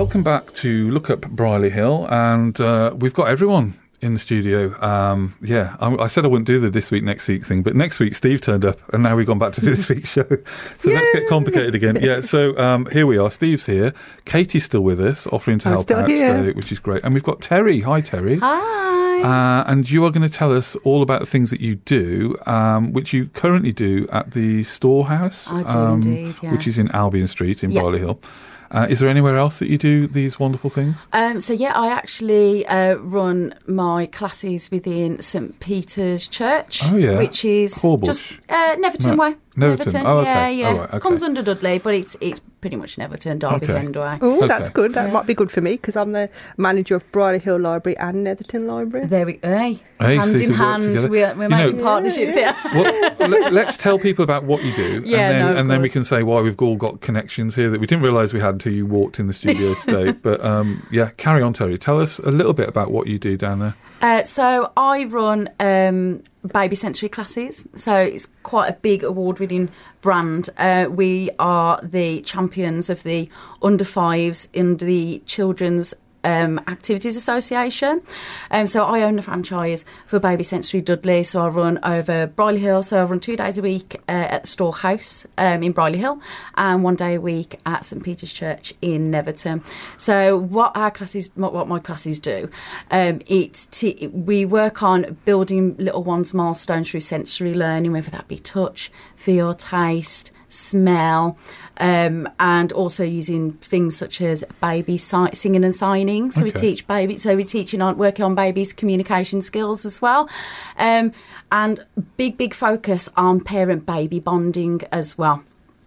welcome back to Look Up Brierley Hill, and we've got everyone in the studio. I said I wouldn't do the this week, next week thing, but next week Steve turned up, and now we've gone back to this week's show. So let's get complicated again. Yeah, so here we are. Steve's here. Katie's still with us, offering to help out today, which is great. And we've got Terry. Hi, Terry. Hi. And you are going to tell us all about the things that you do, which you currently do at the Storehouse. I do indeed, yeah. Which is in Albion Street in Brierley Hill. Is there anywhere else that you do these wonderful things? I actually run my classes within St Peter's Church, which is just Neverton Way. Neverton. Oh, okay. Yeah. Oh, right, okay. Comes under Dudley, but it's pretty much Neverton, Derby End Way. Oh, that's good. That might be good for me because I'm the manager of Brierley Hill Library and Netherton Library. There we go. Hand in hand, we're making partnerships here. Well, let's tell people about what you do, and then we can say why we've all got connections here that we didn't realise we had until you walked in the studio today. But carry on, Terry. Tell us a little bit about what you do down there. So I run baby sensory classes. So it's quite a big award-winning brand. We are the champions of the under fives in the Children's Activities Association. So I own the franchise for Baby Sensory Dudley. So I run over Brierley Hill. So I run 2 days a week at the Storehouse in Brierley Hill and 1 day a week at St Peter's Church in Neverton. So what my classes do, we work on building little ones' milestones through sensory learning, whether that be touch, feel, taste, smell, and also using things such as baby singing and signing. So we teach working on babies' communication skills as well, and big focus on parent-baby bonding as well.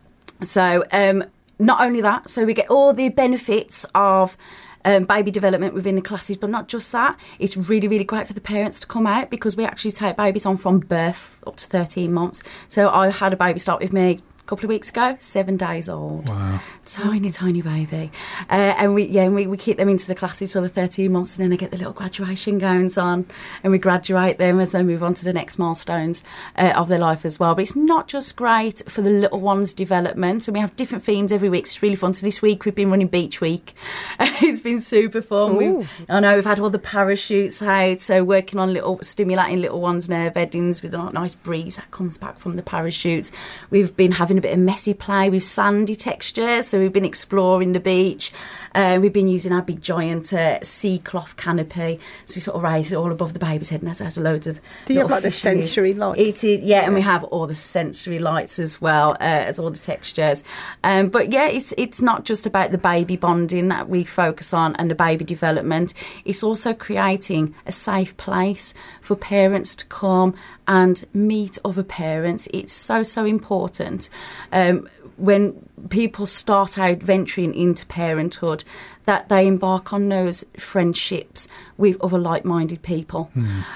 So not only that, so we get all the benefits of baby development within the classes, but not just that. It's really, really great for the parents to come out because we actually take babies on from birth up to 13 months. So I had a baby start with me a couple of weeks ago, 7 days old. Wow. Tiny baby. And we keep them into the classes till the 13 months, and then they get the little graduation gowns on, and we graduate them as they move on to the next milestones of their life as well. But it's not just great for the little ones' development, and we have different themes every week. It's really fun. So this week we've been running Beach Week. It's been super fun. We've had all the parachutes out, so working on stimulating little ones' nerve endings with a nice breeze that comes back from the parachutes. We've been having a bit of messy play with sandy textures, so we've been exploring the beach. We've been using our big giant sea cloth canopy, so we sort of raise it all above the baby's head, and that has loads of. Do you have like the sensory lights? It is, and we have all the sensory lights as well as all the textures. But it's not just about the baby bonding that we focus on and the baby development. It's also creating a safe place for parents to come and meet other parents. It's so important. When people start out venturing into parenthood, that they embark on those friendships with other like-minded people.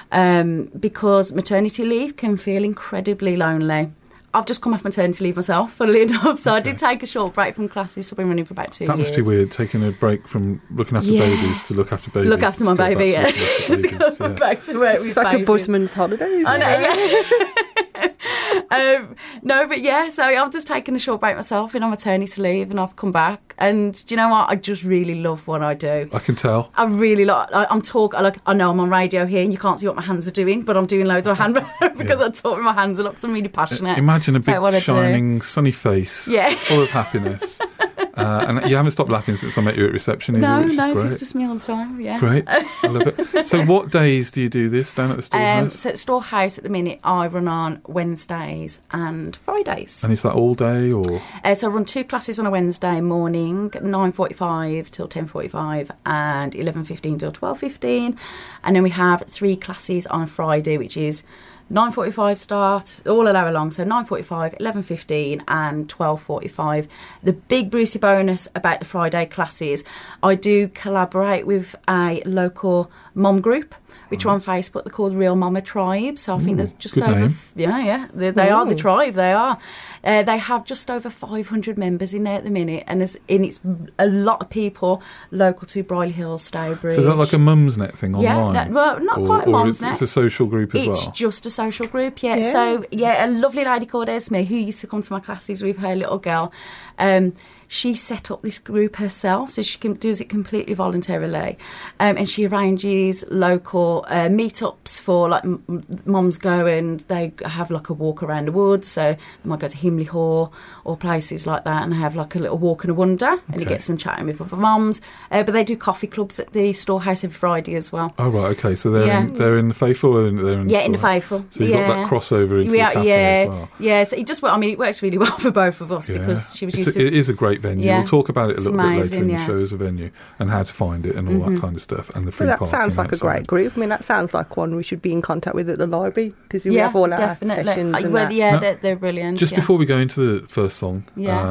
Because maternity leave can feel incredibly lonely. I've just come off maternity leave myself, funnily enough, so I did take a short break from classes. So I've been running for about 2 years. That must be weird, taking a break from looking after babies to look after babies. Look after my baby, to go back to work with It's like a busman's holiday, I know, so I've just taken a short break myself, been on maternity leave, and I've come back. And do you know what? I just really love what I do. I can tell. I really I know I'm on radio here and you can't see what my hands are doing, but I'm doing loads of hand because I talk with my hands a lot, because I'm really passionate. Imagine a big shining sunny face full of happiness. And you haven't stopped laughing since I met you at reception either, which is great. It's just me all the time, Great, I love it. So what days do you do this down at the Storehouse? So at Storehouse at the minute I run on Wednesdays and Fridays. And is that all day or? So I run 2 classes on a Wednesday morning, 9:45 till 10:45 and 11:15 till 12:15. And then we have 3 classes on a Friday, which is 9:45 start, all an hour long, so 9:45, 11:15 and 12:45. The big Brucey bonus about the Friday classes, I do collaborate with a local mom group, which are on Facebook. They're called Real Mama Tribe. So I think there's just over... Name. They are the tribe, they are. They have just over 500 members in there at the minute, and it's a lot of people local to Brierley Hill, Stowbridge. So is that like a Mumsnet thing online? Yeah, not quite a Mumsnet. It's a social group as well? It's just a social group, So, a lovely lady called Esme, who used to come to my classes with her little girl, she set up this group herself, so she does it completely voluntarily, and she arranges local meetups for like mums go and they have like a walk around the woods. So they might go to Himley Hall or places like that and have like a little walk and a wonder, and it gets them chatting with other mums. But they do coffee clubs at the storehouse every Friday as well. Oh right, okay. So they're in the faithful, or they're in in the faithful. So you've got that crossover into the cafe as well. Yeah. So it works really well for both of us because she was used to. It is a great venue. Yeah. We'll talk about it a little bit later in the yeah. show as a venue and how to find it and all that kind of stuff, and the free Well, that parking sounds like outside. a great group. I mean, that sounds like one we should be in contact with at the library because we have all definitely. our sessions. And Well, that. yeah, Now, they're brilliant. Just before we go into the first song,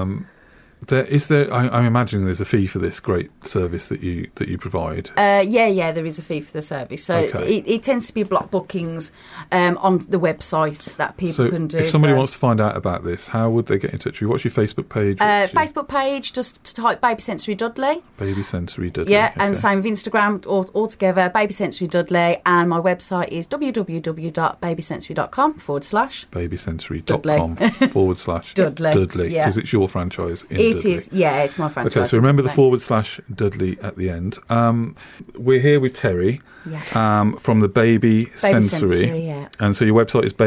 I'm imagining there's a fee for this great service that you provide. There is a fee for the service. So it tends to be block bookings on the website that people can do. If somebody wants to find out about this, how would they get in touch with you? What's your Facebook page? Facebook page, just to type Baby Sensory Dudley. Baby Sensory Dudley. Yeah, and same with Instagram, all together, Baby Sensory Dudley. And my website is www.babysensory.com / babysensory.com / Dudley. Because it's your franchise in Dudley. It is, yeah, it's my franchise. Okay, so remember the / Dudley at the end. We're here with Terry from the Baby Sensory. Yeah. And so your website is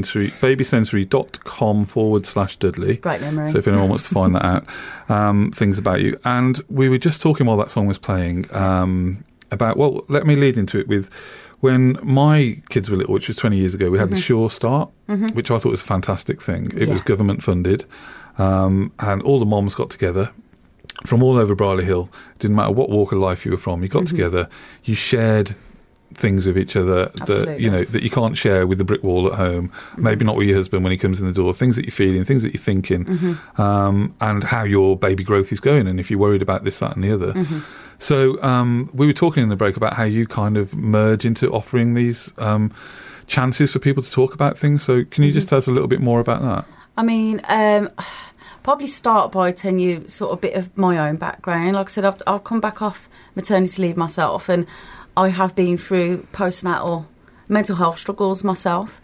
babysensory.com / Dudley. Great memory. So if anyone wants to find that out, things about you. And we were just talking while that song was playing about, well, let me lead into it with, when my kids were little, which was 20 years ago, we had the Sure Start, which I thought was a fantastic thing. It was government funded. And all the moms got together from all over Brierley Hill. Didn't matter what walk of life you were from. You got together. You shared things with each other that you can't share with the brick wall at home. Maybe not with your husband when he comes in the door. Things that you're feeling, things that you're thinking, and how your baby growth is going, and if you're worried about this, that, and the other. So we were talking in the break about how you kind of merge into offering these chances for people to talk about things. So can you just tell us a little bit more about that? I mean, probably start by telling you sort of a bit of my own background. Like I said, I've come back off maternity leave myself, and I have been through postnatal mental health struggles myself.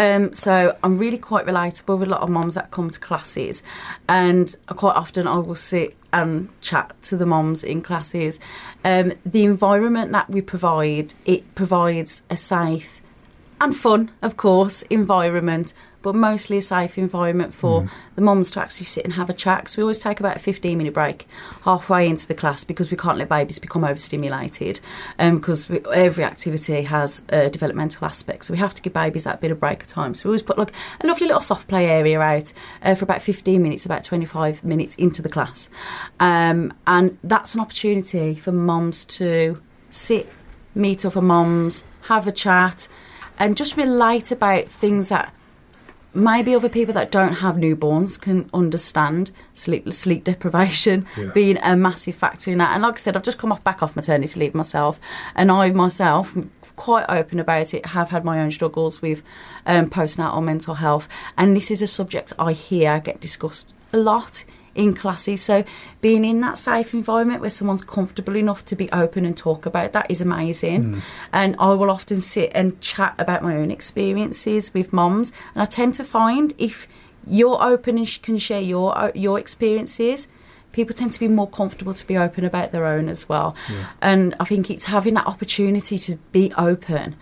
So I'm really quite relatable with a lot of mums that come to classes, and quite often I will sit and chat to the mums in classes. The environment that we provide, it provides a safe and fun, of course, environment, but mostly a safe environment for the mums to actually sit and have a chat. Because we always take about a 15-minute break halfway into the class because we can't let babies become overstimulated, because every activity has a developmental aspect. So we have to give babies that bit of break at times. So we always put like a lovely little soft play area out for about 15 minutes, about 25 minutes into the class. And that's an opportunity for mums to sit, meet other mums, have a chat, and just relate about things that maybe other people that don't have newborns can understand. Sleep deprivation being a massive factor in that. And like I said, I've just come back off maternity leave myself, and I myself, quite open about it, have had my own struggles with postnatal mental health, and this is a subject I hear get discussed a lot in classes. So being in that safe environment where someone's comfortable enough to be open and talk about that is amazing. And I will often sit and chat about my own experiences with mums, and I tend to find if you're open and can share your experiences, people tend to be more comfortable to be open about their own as well. And I think it's having that opportunity to be open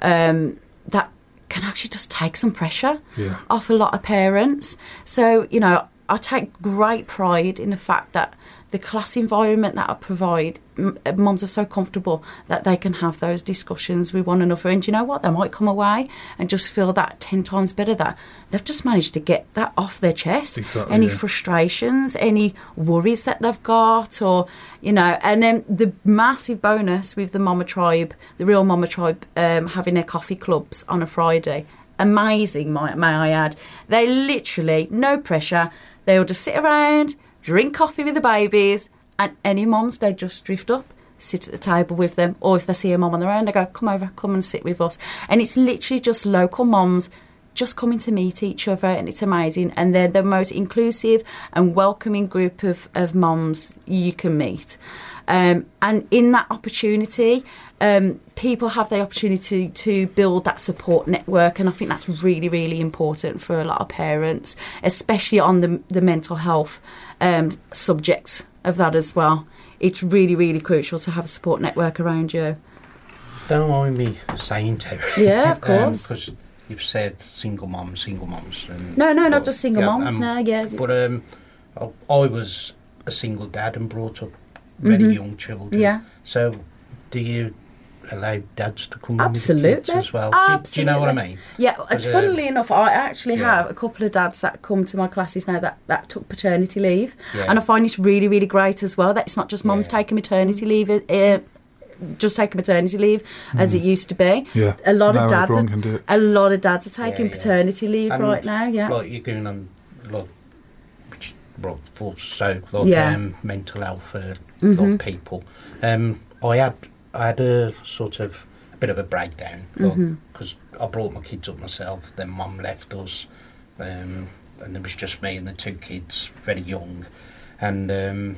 that can actually just take some pressure off a lot of parents. So, you know, I take great pride in the fact that the class environment that I provide, mums are so comfortable that they can have those discussions with one another. And you know what? They might come away and just feel that 10 times better, that they've just managed to get that off their chest. Exactly, any frustrations, any worries that they've got, or, you know. And then the massive bonus with the Mama Tribe, the Real Mama Tribe, having their coffee clubs on a Friday. Amazing, may I add. They literally, no pressure. They'll just sit around, drink coffee with the babies, and any mums, they just drift up, sit at the table with them, or if they see a mum on their own, they go, come over, come and sit with us. And it's literally just local mums just coming to meet each other, and it's amazing. And they're the most inclusive and welcoming group of mums you can meet. And in that opportunity, people have the opportunity to build that support network, and I think that's really, really important for a lot of parents, especially on the mental health subject of that as well. It's really, really crucial to have a support network around you. Don't mind me saying, Terry. Yeah, of course. Because you've said single mums. And, No, not just single mums. But I was a single dad and brought up very young children. Yeah. So, do you allow dads to come Absolutely. in with the kids as well? Absolutely. Do you know what I mean? Yeah, funnily enough, I actually have a couple of dads that come to my classes now that took paternity leave. Yeah. And I find it's really, really great as well that it's not just mums taking maternity leave, just taking maternity leave as it used to be. Yeah. A lot Now of dads everyone can do it. A lot of dads are taking Yeah. paternity leave And right now, Like you're going on, like, which brought mental health for like, people. I had a sort of a bit of a breakdown because I brought my kids up myself. Then Mum left us, and it was just me and the two kids, very young. And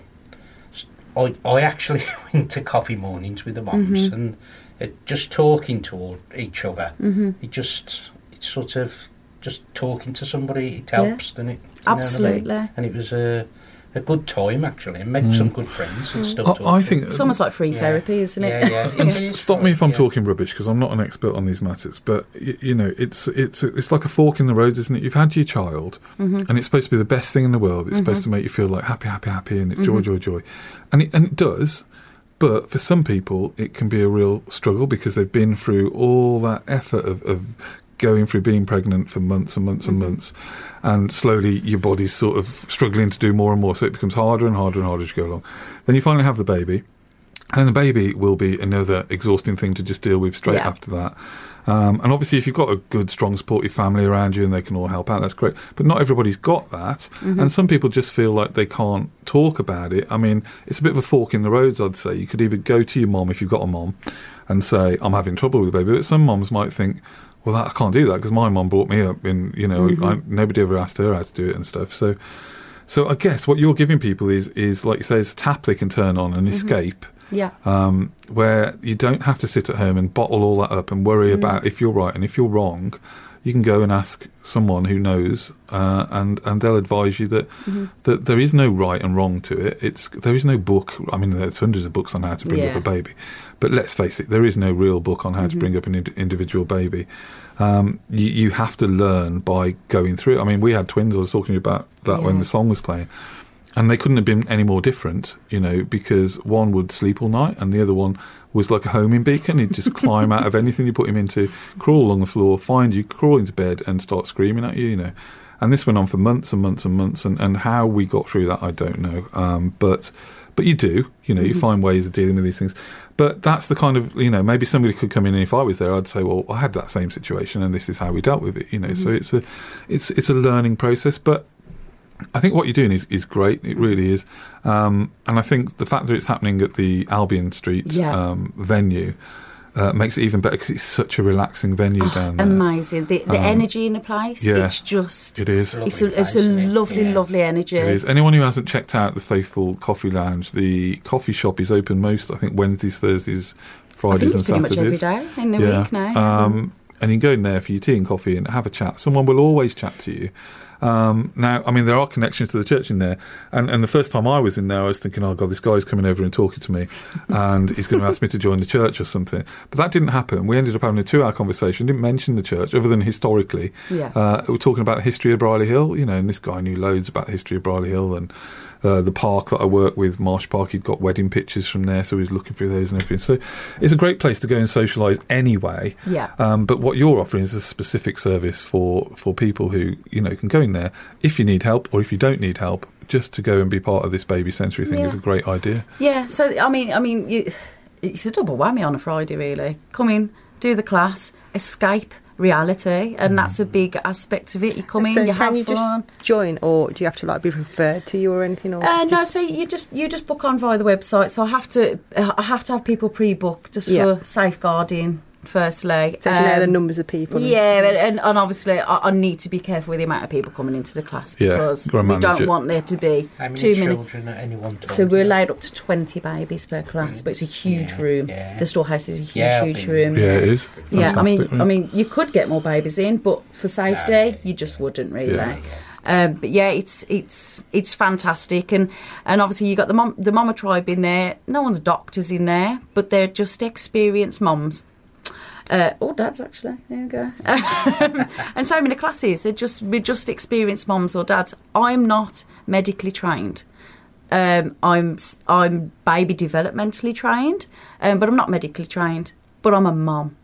I actually went to coffee mornings with the mums, and just talking to each other. It's sort of just talking to somebody. It helps, doesn't it? You know what I mean? Absolutely. And it was a good time, actually, and made some good friends and stuff. I think It's almost like free therapy, isn't it? Yeah. And stop me if I'm talking rubbish, because I'm not an expert on these matters. But you know, it's like a fork in the road, isn't it? You've had your child, and it's supposed to be the best thing in the world. It's supposed to make you feel like happy, and it's joy, and it does. But for some people, it can be a real struggle because they've been through all that effort of going through being pregnant for months and months and months, and slowly your body's sort of struggling to do more and more, so it becomes harder and harder and harder as you go along. Then you finally have the baby, and the baby will be another exhausting thing to just deal with straight after that. And obviously, if you've got a good, strong, supportive family around you and they can all help out, that's great. But not everybody's got that. And some people just feel like they can't talk about it. I mean, it's a bit of a fork in the roads, I'd say. You could either go to your mom, if you've got a mom, and say, I'm having trouble with the baby. But some moms might think, well, I can't do that because my mum brought me up in, you know, nobody ever asked her how to do it and stuff. So I guess what you're giving people is like you say, it's a tap they can turn on and escape. Yeah. Where you don't have to sit at home and bottle all that up and worry about if you're right and if you're wrong. You can go and ask someone who knows, and they'll advise you that that there is no right and wrong to it. There is no book. I mean, there's hundreds of books on how to bring up a baby, but let's face it, there is no real book on how to bring up an individual baby. You have to learn by going through it. I mean, we had twins. I was talking about that when the song was playing. And they couldn't have been any more different, you know, because one would sleep all night and the other one was like a homing beacon. He'd just climb out of anything you put him into, crawl along the floor, find you, crawl into bed and start screaming at you, you know. And this went on for months and months and months. And how we got through that, I don't know. But you do, you know, you find ways of dealing with these things. But that's the kind of, you know, maybe somebody could come in and if I was there, I'd say, well, I had that same situation and this is how we dealt with it, you know. So it's a learning process. But I think what you're doing is great. It really is. And I think the fact that it's happening at the Albion Street venue makes it even better because it's such a relaxing venue down there. Amazing. The energy in the place, it's just... It is. It's a lovely energy. It is. Anyone who hasn't checked out the Faithful Coffee Lounge, the coffee shop is open most, I think, Wednesdays, Thursdays, Fridays and Saturdays. Pretty much every day in the week now. And you can go in there for your tea and coffee and have a chat. Someone will always chat to you. Now, I mean, there are connections to the church in there. And the first time I was in there, I was thinking, oh, God, this guy's coming over and talking to me and he's going to ask me to join the church or something. But that didn't happen. We ended up having a 2-hour conversation, didn't mention the church, other than historically. We're talking about the history of Brierley Hill, you know, and this guy knew loads about the history of Brierley Hill and the park that I work with, Marsh Park, he'd got wedding pictures from there, so he was looking through those and everything. So it's a great place to go and socialise anyway. But what you're offering is a specific service for people who, you know, can go in there if you need help or if you don't need help. Just to go and be part of this baby sensory thing is a great idea. Yeah, so I mean, it's a double whammy on a Friday, really. Come in, do the class, escape reality, and that's a big aspect of it. You come in, you have fun. Can you just join, or do you have to like be referred to you or anything? Or no, so you just book on via the website. So I have to have people pre-book just for safeguarding firstly. So you know the numbers of people. Yeah, and obviously I need to be careful with the amount of people coming into the class Yeah, because gotta we manage don't it. want there to be How many too many. children at any one time? So we're allowed up to 20 babies per class, but it's a huge Yeah, room. yeah. The storehouse is a huge, Yeah, I've huge been- room. Yeah, it is. Yeah, Fantastic, I mean, you could get more babies in, but for safety, yeah, you just wouldn't really. Yeah. But yeah, it's fantastic, and obviously you got the mama tribe in there. No one's doctors in there, but they're just experienced mums. Dads actually. There you go. And so many classes. We're just experienced mums or dads. I'm not medically trained. I'm baby developmentally trained, but I'm not medically trained. But I'm a mum,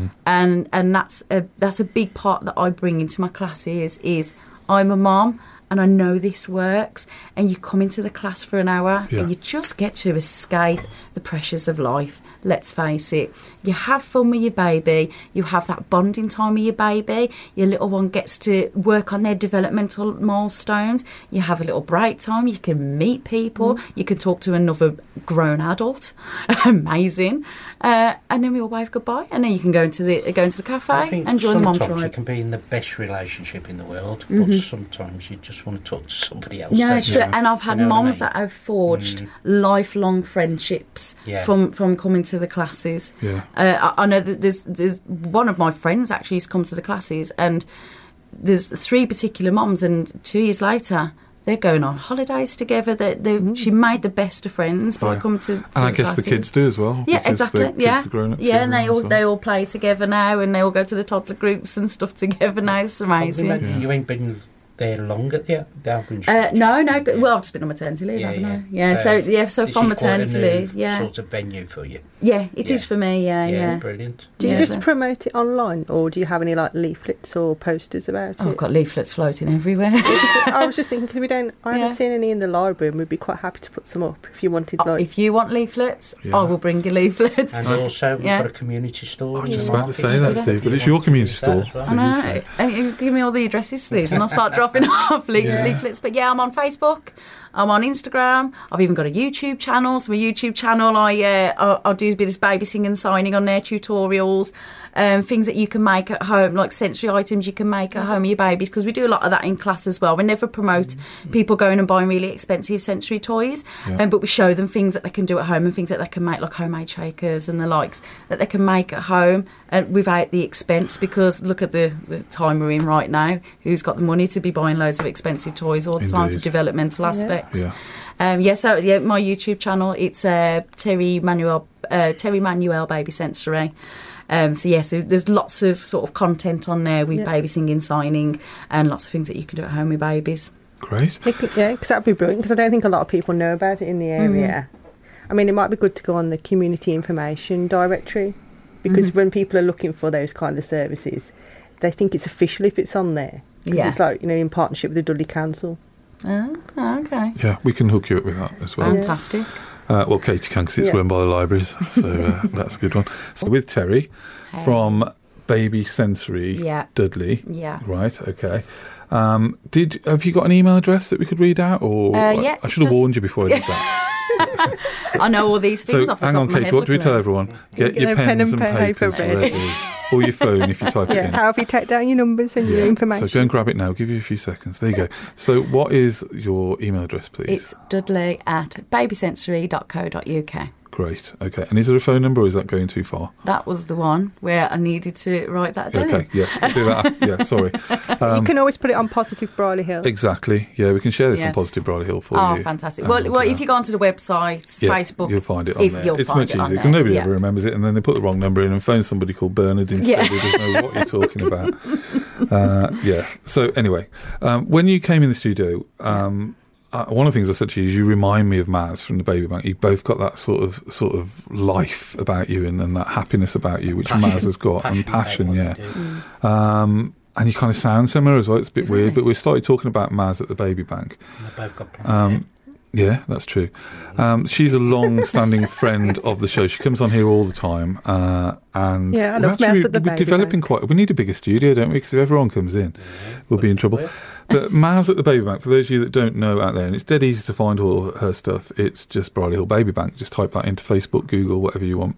and that's a big part that I bring into my classes. Is I'm a mum and I know this works. And you come into the class for an hour Yeah. and you just get to escape the pressures of life. Let's face it. You have fun with your baby. You have that bonding time with your baby. Your little one gets to work on their developmental milestones. You have a little break time. You can meet people. You can talk to another grown adult. Amazing. And then we all wave goodbye. And then you can go into the cafe I think and join the mom sometimes you tribe. can be in the best relationship in the world, but sometimes you just want to talk to somebody else. No, don't it's you? true. And I've had You know what I moms mean? that have forged lifelong friendships Yeah. from coming to the classes. Yeah. I know that there's one of my friends actually has come to the classes, and there's 3 particular moms, and 2 years later they're going on holidays together. She made the best of friends by Yeah. coming to And I the guess the classes. kids do as well. Yeah, because exactly. the Yeah, kids are grown up yeah, and together as well. they all play together now, and they all go to the toddler groups and stuff together now. It's amazing. Yeah. You ain't been there long at the Albans. No. Well, I've just been on maternity leave, haven't I? Yeah. So this from is quite a maternity new leave, yeah, sort of venue for you. yeah, it is Yeah. for me. Yeah. Brilliant. Do you Yeah, just so- promote it online, or do you have any like leaflets or posters about Oh, I've it? got leaflets floating everywhere. I was just thinking because I haven't Yeah. seen any in the library, and we'd be quite happy to put some up if you wanted. Like, If you want leaflets, Yeah. I will bring you leaflets. And also, we've Yeah. got a community store. I was in just the about to say market. that, Steve, If but you it's your want to community use that store. as So well. you I know. say. Give me all the addresses, please, and I'll start dropping off Yeah. leaflets. But yeah, I'm on Facebook. I'm on Instagram. I've even got a YouTube channel. So my YouTube channel, I'll do a bit of baby singing, signing on there, tutorials, things that you can make at home, like sensory items you can make at home with your babies, because we do a lot of that in class as well. We never promote people going and buying really expensive sensory toys, Yeah. but we show them things that they can do at home and things that they can make, like homemade shakers and the likes, that they can make at home without the expense, because look at the time we're in right now. Who's got the money to be buying loads of expensive toys all the time for Indeed. developmental aspects? Yeah. So my YouTube channel, it's Terry Manuel Baby Sensory. So there's lots of sort of content on there with baby singing, signing, and lots of things that you can do at home with babies. Great. yeah, because that'd be brilliant. Because I don't think a lot of people know about it in the area. I mean, it might be good to go on the community information directory, because when people are looking for those kind of services, they think it's official if it's on there. 'Cause Yeah. it's like, in partnership with the Dudley Council. Oh, okay. Yeah, we can hook you up with that as well. Fantastic. Well, Katie can, because it's Yeah. run by the libraries, so that's a good one. So with Terry Hey. from Baby Sensory Yeah. Dudley. Yeah. Right, okay. Have you got an email address that we could read out? Or Yeah, I it's should have just- warned you before I did that. I know all these things So off the hang top on, of my Katie, head. what do we look tell at everyone? Get Get your a pen pens and and paper papers ready. ready. Or your phone if you type it in. How if you take down your numbers and your information? So go and grab it now. I'll give you a few seconds. There you go. So what is your email address, please? It's dudley@babysensory.co.uk. Great. Okay. And is there a phone number, or is that going too far? That was the one where I needed to write that down. Okay. Yeah. We'll do that. Yeah. Sorry. You can always put it on Positive Briley Hill. Exactly. Yeah. We can share this Yeah. on Positive Briley Hill for Oh, you. fantastic. And, Well, if you go onto the website, yeah, Facebook, you'll find it on there. you'll It's find much it on easier there. because nobody Yeah. ever remembers it, and then they put the wrong number in and phone somebody called Bernard instead, Yeah. who doesn't know what you're talking about. Yeah. So anyway, when you came in the studio, one of the things I said to you is you remind me of Maz from the Baby Bank. You've both got that sort of life about you and that happiness about you, which Maz has got, and passion. Yeah. And you kind of sound similar as well. It's a bit weird, but we started talking about Maz at the Baby Bank. And they've both got plans. Yeah, that's true. She's a long-standing friend of the show. She comes on here all the time, and Yeah, I we're love Maz at the we're Baby developing Bank. we need a bigger studio, don't we? Because if everyone comes in, we'll be in trouble. But Maz at the Baby Bank, for those of you that don't know out there, and it's dead easy to find all her stuff. It's just Briley Hill Baby Bank. Just type that into Facebook, Google, whatever you want.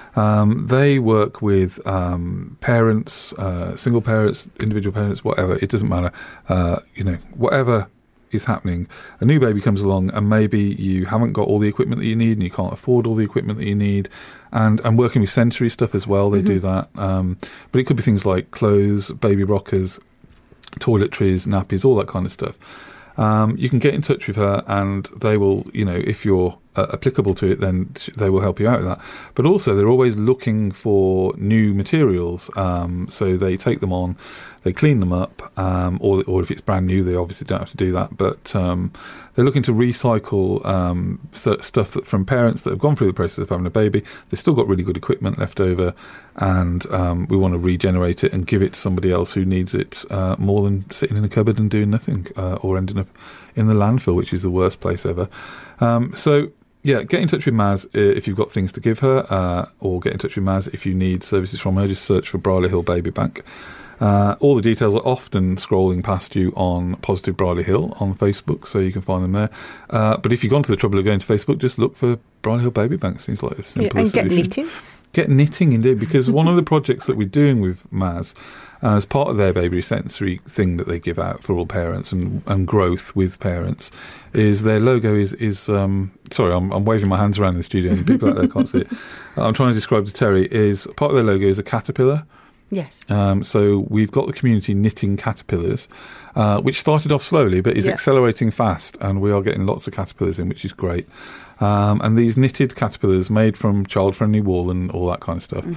They work with parents, single parents, individual parents, whatever. It doesn't matter. Whatever is happening, a new baby comes along and maybe you haven't got all the equipment that you need and you can't afford all the equipment that you need, and working with sensory stuff as well, they do that, but it could be things like clothes, baby rockers, toiletries, nappies, all that kind of stuff. You can get in touch with her and they will, if you're applicable to it, then they will help you out with that. But also they're always looking for new materials, so they take them on, they clean them up, or if it's brand new, they obviously don't have to do that, but they're looking to recycle stuff from parents that have gone through the process of having a baby. They've still got really good equipment left over, and we want to regenerate it and give it to somebody else who needs it more than sitting in a cupboard and doing nothing, or ending up in the landfill, which is the worst place ever. So yeah, get in touch with Maz if you've got things to give her, or get in touch with Maz if you need services from her. Just search for Brierley Hill Baby Bank. All the details are often scrolling past you on Positive Brierley Hill on Facebook, so you can find them there. But if you've gone to the trouble of going to Facebook, just look for Brierley Hill Baby Bank. Seems like a simple solution. And get knitting. Get knitting, indeed, because one of the projects that we're doing with Maz, as part of their baby sensory thing that they give out for all parents and growth with parents, is their logo is sorry, I'm waving my hands around in the studio and people out there can't see it. I'm trying to describe to Terry, is part of their logo is a caterpillar. Yes. So we've got the community knitting caterpillars, which started off slowly but is accelerating fast, and we are getting lots of caterpillars in, which is great. And these knitted caterpillars made from child-friendly wool and all that kind of stuff,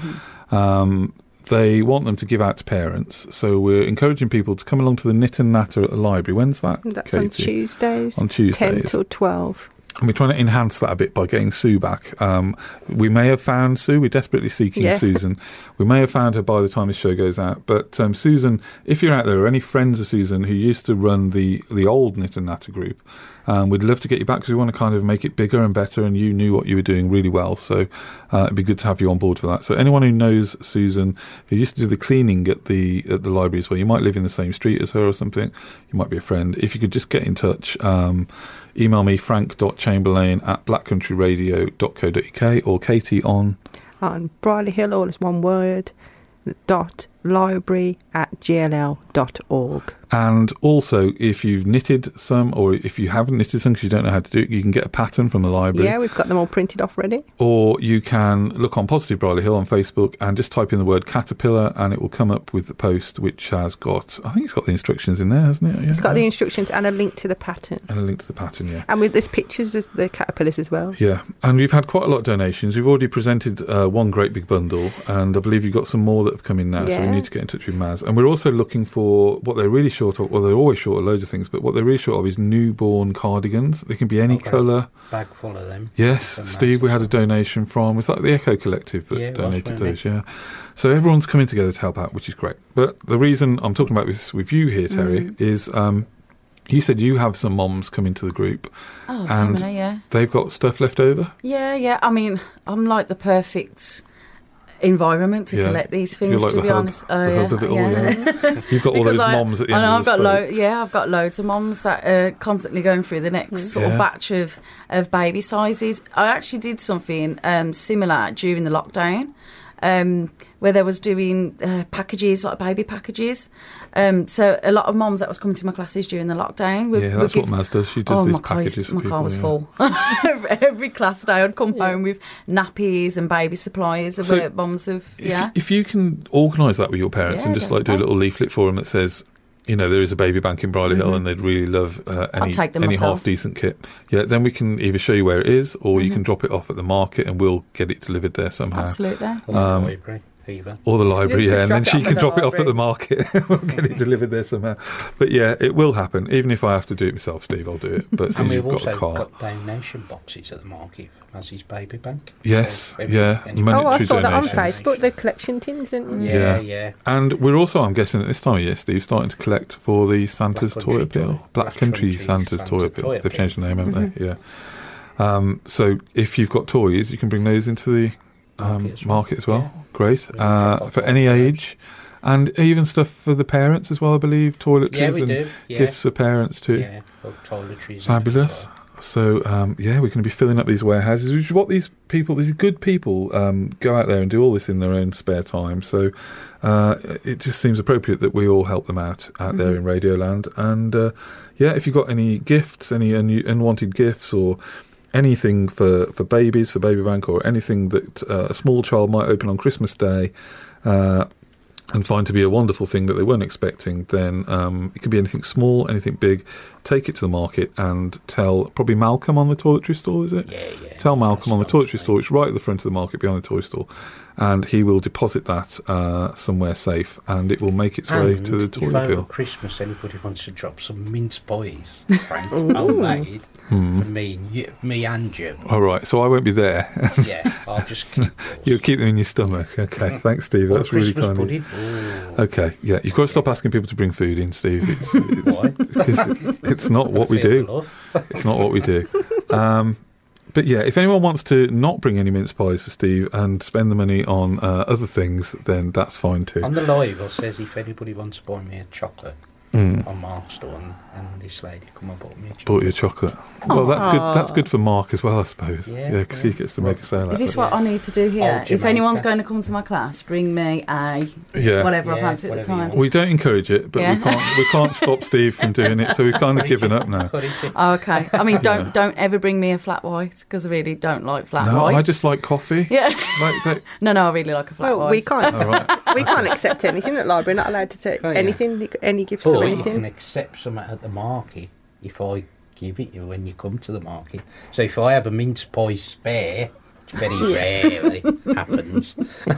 they want them to give out to parents. So we're encouraging people to come along to the Knit and Natter at the library. When's that, That's Katie? on Tuesdays. On Tuesdays. 10 till 12. And we're trying to enhance that a bit by getting Sue back. We may have found Sue. We're desperately seeking Susan. We may have found her by the time this show goes out. But Susan, if you're out there, or any friends of Susan who used to run the old Knit and Natter group, we'd love to get you back because we want to kind of make it bigger and better, and you knew what you were doing really well. So it'd be good to have you on board for that. So anyone who knows Susan, who used to do the cleaning at the library as well, you might live in the same street as her or something, you might be a friend. If you could just get in touch, email me frank.chamberlain@blackcountryradio.co.uk, or Katie on Brierley Hill, all is one word, .library@gll.org. And also, if you've knitted some, or if you haven't knitted some because you don't know how to do it, you can get a pattern from the library. Yeah, we've got them all printed off ready. Or you can look on Positive Brierley Hill on Facebook and just type in the word caterpillar, and it will come up with the post, which has got, I think it's got the instructions in there, hasn't it? Yeah, it's got the instructions and a link to the pattern. And a link to the pattern, yeah. And with there's pictures of the caterpillars as well. Yeah, and we've had quite a lot of donations. We've already presented one great big bundle, and I believe you've got some more that have come in now, so we need to get in touch with Maz. And we're also looking for what they're really short of. Well, they're always short of loads of things, but what they're really short of is newborn cardigans. They can be any colour. Bag full of them. Yes, Steve, we had a donation from, was that the Echo Collective that donated those? Yeah. So everyone's coming together to help out, which is great. But the reason I'm talking about this with you here, Terry, is you said you have some moms coming to the group. Oh, and similar, yeah. They've got stuff left over? Yeah. I mean, I'm like the perfect environment to collect these things, like to be honest. The hub of it all, You've got all those moms at the end of the spoke. I've got loads of moms that are constantly going through the next sort of batch of baby sizes. I actually did something similar during the lockdown, where they was doing packages, like baby packages. So a lot of mums that was coming to my classes during the lockdown. That's what Maz does. She does these packages for my people. car was full. Every class day I'd come home with nappies and baby supplies. So where mums have, if you can organise that with your parents and just like do a little leaflet for them that says, there is a baby bank in Brierley Hill and they'd really love any half decent kit. Yeah, then we can either show you where it is, or you can drop it off at the market and we'll get it delivered there somehow. Absolutely. Or the library, and then she can drop it off at the market. We'll get it delivered there somehow. But yeah, it will happen. Even if I have to do it myself, Steve, I'll do it. But and we've also got donation boxes at the market for Mazzy's Baby Bank. Yes, I saw that on Facebook, the collection tins, didn't you? Yeah. And we're also, I'm guessing at this time of year, Steve, starting to collect for the Santa's Toy Appeal. Black Country Santa's Toy Appeal. They've changed the name, haven't they? Yeah. So if you've got toys, you can bring those into the market as well. Yeah. Great. For any age, and even stuff for the parents as well, I believe. Toiletries and gifts for parents too. Yeah, toiletries. Fabulous. So, we're going to be filling up these warehouses, which is what these good people, go out there and do all this in their own spare time. So it just seems appropriate that we all help them out there in Radioland. And, if you've got any gifts, any unwanted gifts or anything for babies, for Baby Bank, or anything that a small child might open on Christmas Day, and find to be a wonderful thing that they weren't expecting, then it can be anything small, anything big. Take it to the market and tell probably Malcolm on the toiletry stall, is it? Yeah. Tell Malcolm on the toiletry stall. It's right at the front of the market behind the toy stall, and he will deposit that somewhere safe, and it will make its way to the toilet bill. bill. Christmas, anybody wants to drop some mince pies, Frank, homemade, for me and you. All right, so I won't be there. Yeah, I'll just keep those. You'll keep them in your stomach. Okay, thanks, Steve. Or That's really Christmas kind of you. pudding. Okay, yeah, you've got to stop asking people to bring food in, Steve. Why? Because it's not what we Feel do. the love. It's not what we do. But yeah, if anyone wants to not bring any mince pies for Steve and spend the money on other things, then that's fine too. On the live, it says if anybody wants to buy me a chocolate on Mark's store, and this lady come and bought me a chocolate. Bought you a chocolate. Well, that's good. That's good for Mark as well, I suppose. Yeah, because he gets to make a sale out Is this of it. what I need to do here? Old If anyone's Jamaica. going to come to my class, bring me a Yeah. whatever I Yeah, fancy at the whatever you time. want. We don't encourage it, but Yeah. we can't stop Steve from doing it, so we've kind of given up now. Oh, okay. I mean, don't ever bring me a flat white, because I really don't like flat No, whites. I just like coffee. Yeah. Like that. No, I really like a flat Well, white. we can't. All right. We can't accept anything at library. Not allowed to take Oh, yeah. anything, any gifts or Or you can anything. accept something at the market if I give it you when you come to the market. So if I have a mince pie spare, which very rarely happens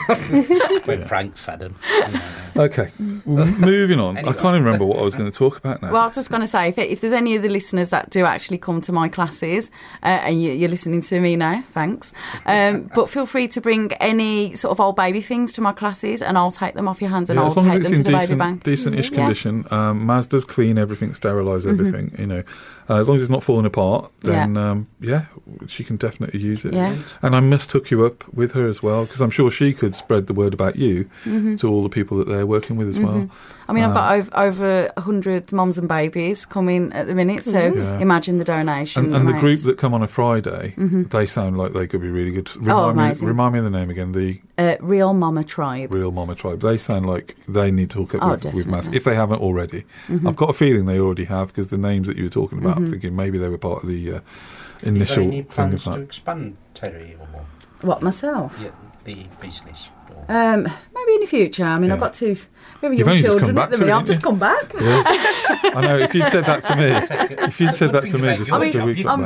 when Frank's had them. Okay, moving on. Anyway. I can't even remember what I was going to talk about now. Well, I was just going to say, if there's any of the listeners that do actually come to my classes, and you're listening to me now, thanks. But feel free to bring any sort of old baby things to my classes, and I'll take them off your hands and I'll as long as take it's them in to the baby bank. decent-ish Yeah. condition. Mazda's clean everything, sterilise everything. You know, as long as it's not falling apart, then she can definitely use it. Yeah. And I must hook you up with her as well, because I'm sure she could spread the word about you to all the people that they're working with as well. I mean, I've got over 100 mums and babies coming at the minute, so Yeah. imagine the donation. And the group amounts. that come on a Friday, they sound like they could be really good. amazing. Remind me of the name again. The Real Mama Tribe. Real Mama Tribe. They sound like they need to hook up with definitely. Maz, if they haven't already. I've got a feeling they already have, because the names that you were talking about, I'm thinking maybe they were part of the initial Any thing plans of to that. expand, Terry, or what? What, myself? Yeah, the business? Or Maybe in the future. I mean, Yeah. I've got two very You've young only just come children back at the to it, minute. I've haven't just come back. Yeah. I know. If you'd said that to me, if you'd said that to me just after a week.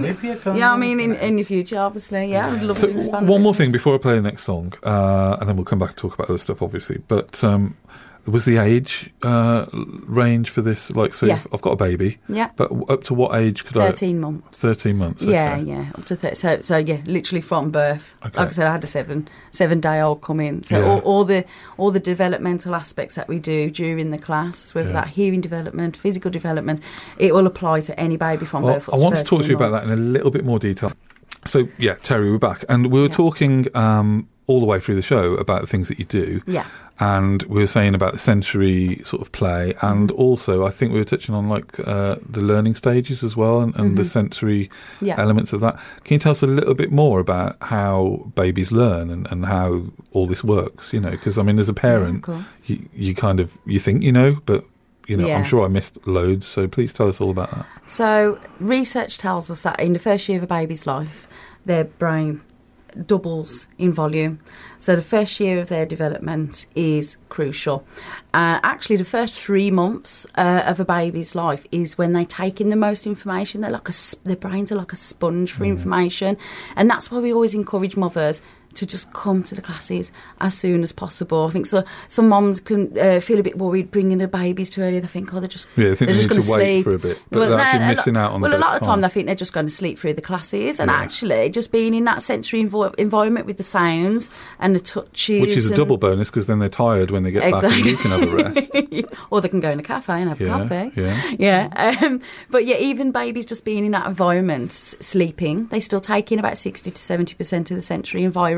I mean, in the future, obviously, I'd love So to expand. one the more thing business. before I play the next song, and then we'll come back and talk about other stuff, obviously. But was the age range for this? Like, so Yeah. I've got a baby, Yeah, but up to what age could 13 months. 13 months. Okay. Yeah, up to 30. So literally from birth. Okay. Like I said, I had a seven-day-old come in. So Yeah. all the developmental aspects that we do during the class, whether Yeah. that hearing development, physical development, it will apply to any baby from Well, birth. I want to talk to you about that in a little bit more detail. So, yeah, Terry, we're back. And we were talking all the way through the show about the things that you do. Yeah. And we were saying about the sensory sort of play. And also, I think we were touching on like the learning stages as well, and the sensory Yeah. elements of that. Can you tell us a little bit more about how babies learn and how all this works? You know, because, I mean, as a parent, of course. you kind of, you think you know, but... You know, Yeah. I'm sure I missed loads, so please tell us all about that. So research tells us that in the first year of a baby's life, their brain doubles in volume. So the first year of their development is crucial. Actually, the first 3 months of a baby's life is when they take in the most information. They're like their brains are like a sponge for information, and that's why we always encourage mothers to just come to the classes as soon as possible. I think some mums can feel a bit worried bringing their babies too early. They think, I they're think just they going need to to wait sleep for a bit, but they're actually missing out on the Well, a best lot of time. time they think they're just going to sleep through the classes, and Yeah. actually just being in that sensory environment with the sounds and the touches, Which is a and- double bonus, because then they're tired when they get back and you can have a rest. or they can go in a cafe and have a coffee. Yeah. But even babies just being in that environment, sleeping, they still take in about 60 to 70% of the sensory environment.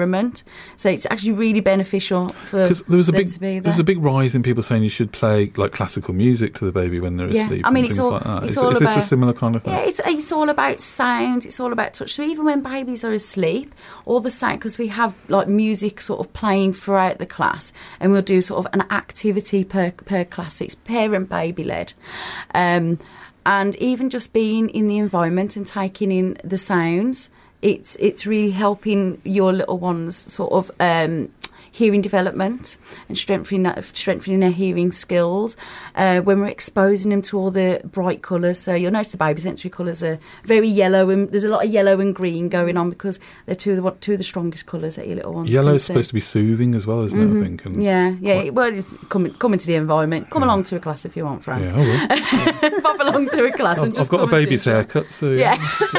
environment. So it's actually really beneficial for Because there was them to be there. a big rise in people saying you should play like classical music to the baby when they're Yeah. asleep. I mean, and it's things all- like that. it's Is all this a about- similar kind of thing? Yeah, it's all about sound. It's all about touch. So even when babies are asleep, all the sound, because we have like music sort of playing throughout the class, and we'll do sort of an activity per class. It's parent baby led, and even just being in the environment and taking in the sounds, it's really helping your little ones sort of hearing development and strengthening their hearing skills when we're exposing them to all the bright colours. So you'll notice the baby sensory colours are very yellow, and there's a lot of yellow and green going on because they're two of the strongest colours that your little ones Yellow can is see. supposed to be soothing as well, isn't it? I think. And Yeah. Well, come into the environment. Come along to a class if you want, Fran. Yeah, I will. Pop along to a class and I've just got a come and see baby's us. haircut, so Yeah.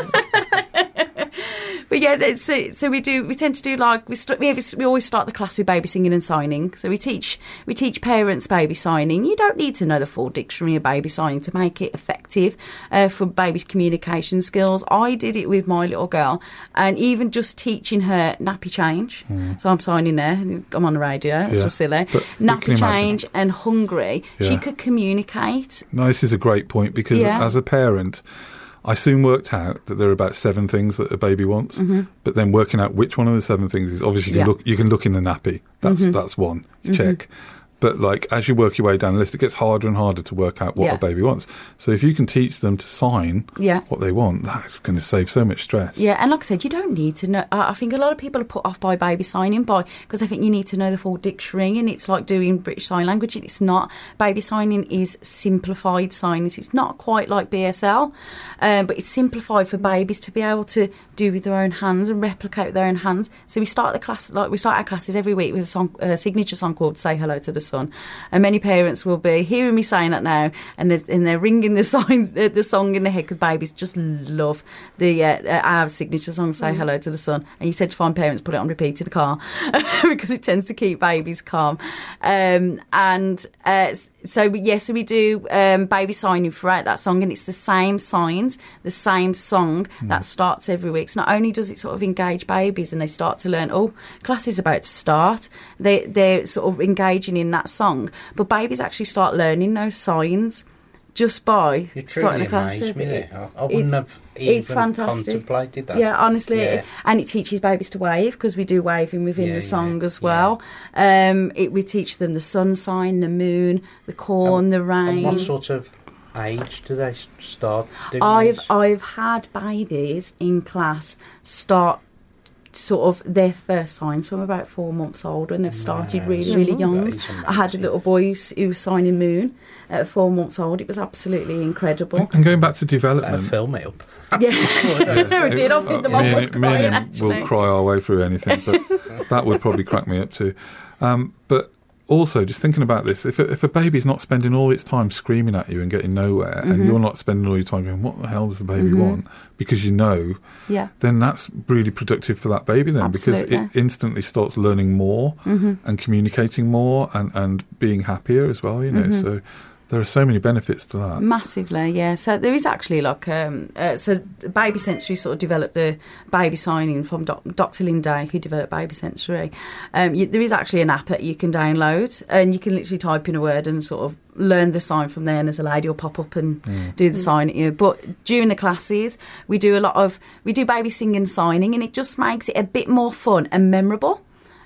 But yeah, so we tend to do like we always start the class with baby singing and signing. So we teach parents baby signing. You don't need to know the full dictionary of baby signing to make it effective for baby's communication skills. I did it with my little girl, and even just teaching her nappy change. So I'm signing there. I'm on the radio. It's Yeah. just silly. But you can Nappy imagine. change and hungry. She Yeah. could communicate. No, this is a great point because Yeah. as a parent, I soon worked out that there are about 7 things that a baby wants, but then working out which one of the 7 things is obviously Yeah. you can look in the nappy. That's one. Check. But like as you work your way down the list, it gets harder and harder to work out what Yeah. a baby wants. So if you can teach them to sign Yeah. what they want, that's going to save so much stress. Yeah, and like I said, you don't need to know. I think a lot of people are put off by baby signing because I think you need to know the full dictionary, and it's like doing British Sign Language. It's not. Baby signing is simplified signing. It's not quite like BSL, but it's simplified for babies to be able to do with their own hands and replicate with their own hands. So we start our classes every week with a signature song called "Say Hello to the Sun." And many parents will be hearing me saying that now, and they're ringing the song in their head because babies just love our signature song, "Say Hello to the Sun." And you said to find parents put it on repeat in the car because it tends to keep babies calm. So we do baby signing throughout that song, and it's the same signs, the same song that starts every week. So not only does it sort of engage babies and they start to learn, class is about to start, they're sort of engaging in that song, but babies actually start learning those signs just by You starting truly a class. amaze me there. I wouldn't have it's even fantastic. contemplated that. Yeah, honestly, Yeah. and it teaches babies to wave because we do waving within Yeah, the song yeah, as well. We teach them the sun sign, the moon, the corn, the rain. And what sort of age do they start doing this? I've had babies in class start sort of their first signs from about 4 months old, and they've started really, really young. That is I had a amazing. little boy who was signing moon at 4 months old. It was absolutely incredible. And going back to Better development, film it up. Yeah, no, it did. I think the mum was me crying, and him actually. will cry our way through anything, but that would probably crack me up too. But also, just thinking about this, if a baby's not spending all its time screaming at you and getting nowhere, and you're not spending all your time going, what the hell does the baby want? Because you know, Yeah. then that's really productive for that baby then, because Absolutely. it instantly starts learning more and communicating more and being happier as well, you know. So there are so many benefits to that. Massively, yeah. So there is actually like so Baby Sensory sort of developed the baby signing from Dr. Lynn Day, who developed Baby Sensory. There is actually an app that you can download, and you can literally type in a word and sort of learn the sign from there, and as a lady will pop up and do the sign at you. But during the classes, we do baby singing signing, and it just makes it a bit more fun and memorable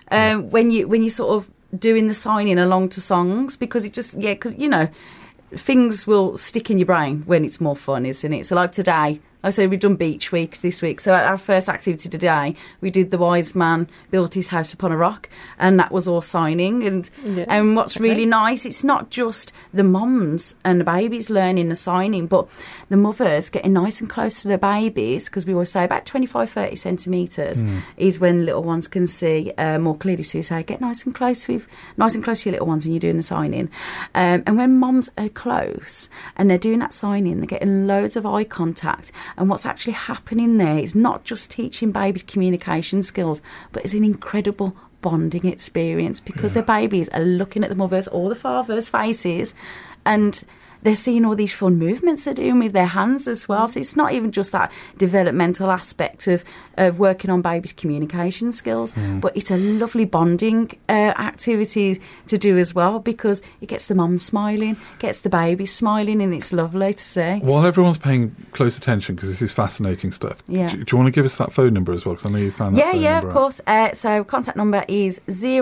when you sort of doing the signing along to songs, because it just because you know things will stick in your brain when it's more fun, isn't it? So like today, I say we've done Beach Week this week. So our first activity today, we did The Wise Man Built His House Upon a Rock, and that was all signing. And what's really nice, it's not just the mums and the babies learning the signing, but the mothers getting nice and close to their babies, because we always say about 25-30 centimetres is when little ones can see more clearly. So you say get nice and close to your little ones when you're doing the signing. And when mums are close and they're doing that signing, they're getting loads of eye contact. And what's actually happening there is not just teaching babies communication skills, but it's an incredible bonding experience, because their babies are looking at the mothers or the fathers' faces, and they're seeing all these fun movements they're doing with their hands as well. So it's not even just that developmental aspect of working on babies' communication skills, but it's a lovely bonding activity to do as well, because it gets the mum smiling, gets the baby smiling, and it's lovely to see. While everyone's paying close attention, because this is fascinating stuff, do you want to give us that phone number as well? Because I know you found that phone number. Of course. So contact number is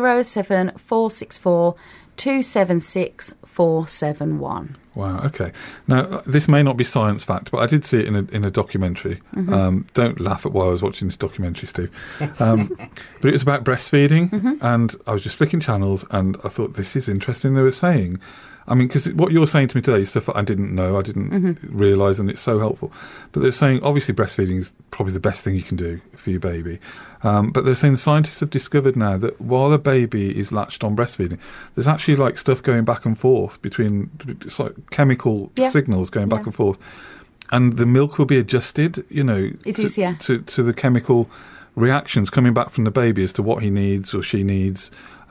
07464 276 471. Wow, okay. Now, this may not be science fact, but I did see it in a documentary. Don't laugh at why I was watching this documentary, Steve. But it was about breastfeeding, and I was just flicking channels, and I thought, this is interesting. They were saying, I mean, because what you're saying to me today is stuff I didn't know, I didn't realise, and it's so helpful. But they're saying, obviously, breastfeeding is probably the best thing you can do for your baby. But they're saying the scientists have discovered now that while a baby is latched on breastfeeding, there's actually like stuff going back and forth between chemical signals going back and forth. And the milk will be adjusted, to the chemical reactions coming back from the baby as to what he needs or she needs.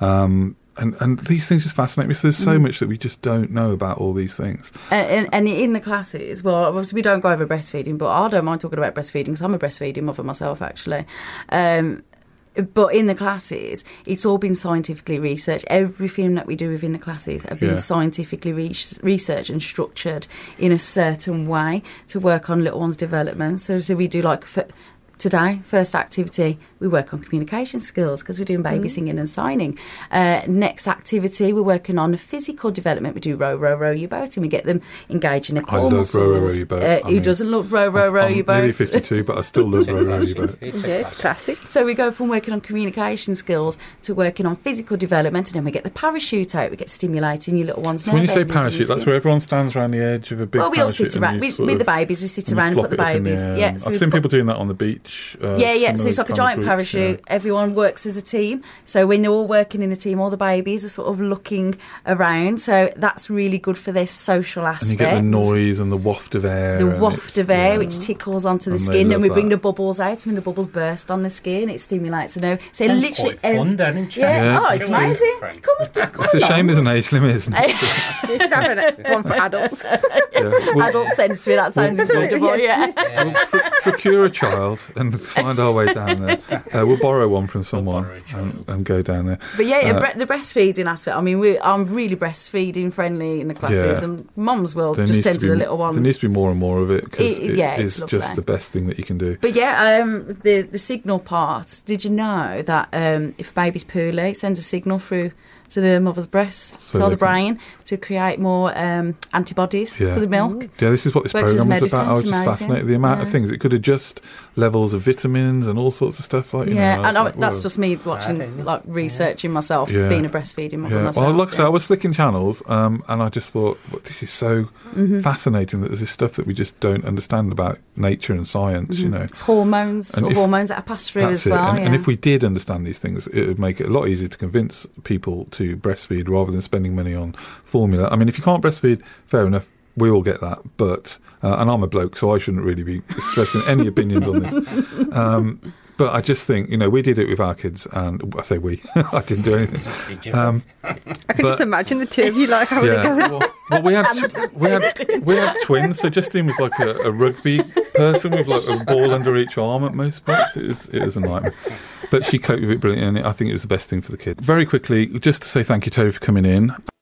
And these things just fascinate me. So there's so much that we just don't know about all these things. And in the classes, well, obviously we don't go over breastfeeding, but I don't mind talking about breastfeeding because I'm a breastfeeding mother myself, actually. But in the classes, it's all been scientifically researched. Everything that we do within the classes have been scientifically researched and structured in a certain way to work on little ones' development. So we do today, first activity, we work on communication skills because we're doing baby singing and signing. Next activity, we're working on physical development. We do row, row, row your boat, and we get them engaged in their core muscles. I love row, row your boat. Who doesn't love row, row, row your boat? I'm nearly 52, but I still love row, row your boat. It's classic. So we go from working on communication skills to working on physical development, and then we get the parachute out. We get stimulating your little ones. So when you say parachute, that's where everyone stands around the edge of a big parachute. Well, we all sit around with the babies. We sit around and put the babies. So I've seen people doing that on the beach. So it's like a giant parachute. Everyone works as a team. So when they're all working in a team, all the babies are sort of looking around. So that's really good for their social aspect. And you get the noise and the waft of air. Which tickles onto the skin. And we bring the bubbles out. When the bubbles burst on the skin, it stimulates the nerve. So literally, quite fun, don't it? It's amazing. It's a shame there's an age limit, isn't it? You should have one for adults. Adult sensory, that sounds incredible, We'll procure a child and find our way down there. We'll borrow one from someone and go down there. But the breastfeeding aspect, I mean, I'm really breastfeeding friendly in the classes, and mums will just tend to the little ones. There needs to be more and more of it because it's just the best thing that you can do. But the signal part, did you know that if a baby's poorly, it sends a signal through to the mother's breast, to the brain, to create more antibodies for the milk. Yeah, this is what this programme was about. I was just fascinated. The amount of things. It could adjust levels of vitamins and all sorts of stuff. That's just me watching, researching myself, being a breastfeeding mother myself. Well, like I say, I was flicking channels and I just thought, this is so fascinating that there's this stuff that we just don't understand about nature and science, It's hormones that are passed through as well. And if we did understand these things, it would make it a lot easier to convince people to breastfeed rather than spending money on formula. I mean, if you can't breastfeed, fair enough, we all get that. But, and I'm a bloke, so I shouldn't really be expressing any opinions on this. But I just think, we did it with our kids, and I say we, I didn't do anything. I can just imagine the two of you having a go. Well, we had twins, so Justine was like a rugby person with like a ball under each arm at most points. It was a nightmare. But she coped with it brilliantly, and I think it was the best thing for the kid. Very quickly, just to say thank you, Terry, for coming in.